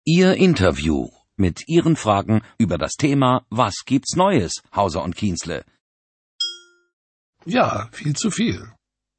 Ihr Interview mit Ihren Fragen über das Thema Was gibt's Neues, Hauser und Kienzle? Ja, viel zu viel.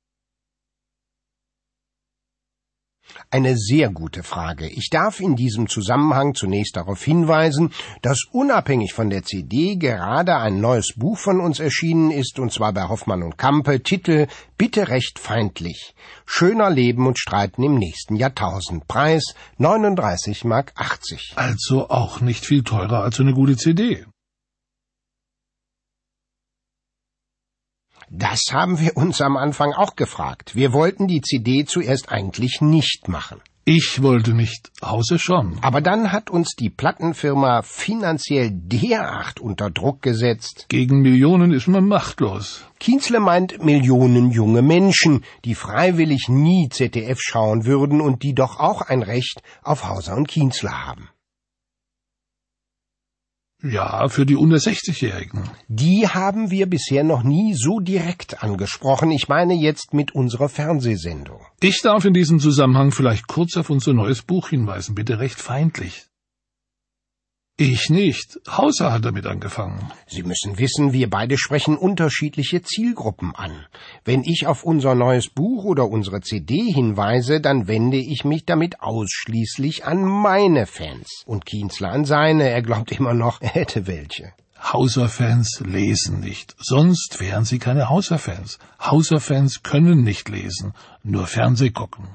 Eine sehr gute Frage. Ich darf in diesem Zusammenhang zunächst darauf hinweisen, dass unabhängig von der CD gerade ein neues Buch von uns erschienen ist, und zwar bei Hoffmann und Campe, Titel Bitte recht feindlich. Schöner Leben und Streiten im nächsten Jahrtausend. Preis 39,80 Mark. Also auch nicht viel teurer als eine gute CD. Das haben wir uns am Anfang auch gefragt. Wir wollten die CD zuerst eigentlich nicht machen. Ich wollte nicht, Hauser schon. Aber dann hat uns die Plattenfirma finanziell derart unter Druck gesetzt. Gegen Millionen ist man machtlos. Kienzle meint Millionen junge Menschen, die freiwillig nie ZDF schauen würden und die doch auch ein Recht auf Hauser und Kienzle haben. Ja, für die unter 60-Jährigen. Die haben wir bisher noch nie so direkt angesprochen. Ich meine jetzt mit unserer Fernsehsendung. Ich darf in diesem Zusammenhang vielleicht kurz auf unser neues Buch hinweisen, bitte recht feindlich. Ich nicht. Hauser hat damit angefangen. Sie müssen wissen, wir beide sprechen unterschiedliche Zielgruppen an. Wenn ich auf unser neues Buch oder unsere CD hinweise, dann wende ich mich damit ausschließlich an meine Fans. Und Kienzle an seine. Er glaubt immer noch, er hätte welche. Hauser-Fans lesen nicht. Sonst wären sie keine Hauser-Fans. Hauser-Fans können nicht lesen, nur Fernseh gucken.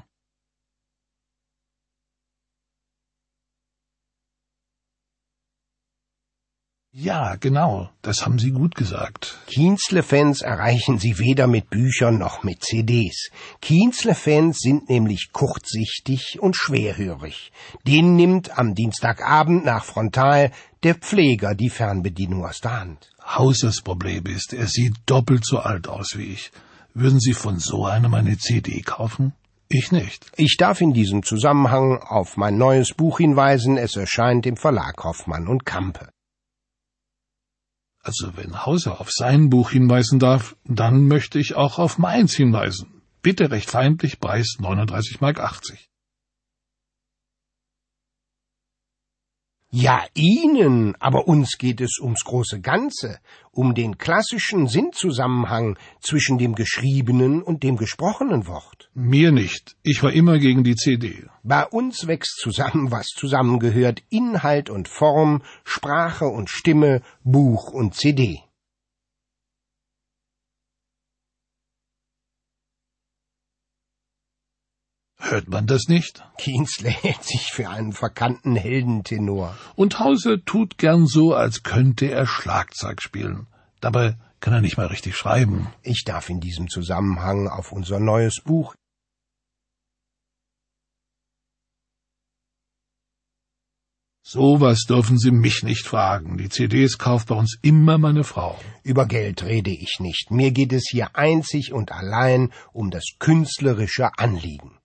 Ja, genau, das haben Sie gut gesagt. Kienzle-Fans erreichen Sie weder mit Büchern noch mit CDs. Kienzle-Fans sind nämlich kurzsichtig und schwerhörig. Denen nimmt am Dienstagabend nach Frontal der Pfleger die Fernbedienung aus der Hand. Hausers Problem ist, er sieht doppelt so alt aus wie ich. Würden Sie von so einem eine CD kaufen? Ich nicht. Ich darf in diesem Zusammenhang auf mein neues Buch hinweisen. Es erscheint im Verlag Hoffmann und Campe. Also wenn Hauser auf sein Buch hinweisen darf, dann möchte ich auch auf meins hinweisen. Bitte recht feindlich, Preis 39,80 Mark. Ja, Ihnen, aber uns geht es ums große Ganze, um den klassischen Sinnzusammenhang zwischen dem geschriebenen und dem gesprochenen Wort. Mir nicht. Ich war immer gegen die CD. Bei uns wächst zusammen, was zusammengehört, Inhalt und Form, Sprache und Stimme, Buch und CD. Hört man das nicht? Kienzle hält sich für einen verkannten Heldentenor. Und Hauser tut gern so, als könnte er Schlagzeug spielen. Dabei kann er nicht mal richtig schreiben. Ich darf in diesem Zusammenhang auf unser neues Buch Sowas dürfen Sie mich nicht fragen. Die CDs kauft bei uns immer meine Frau. Über Geld rede ich nicht. Mir geht es hier einzig und allein um das künstlerische Anliegen.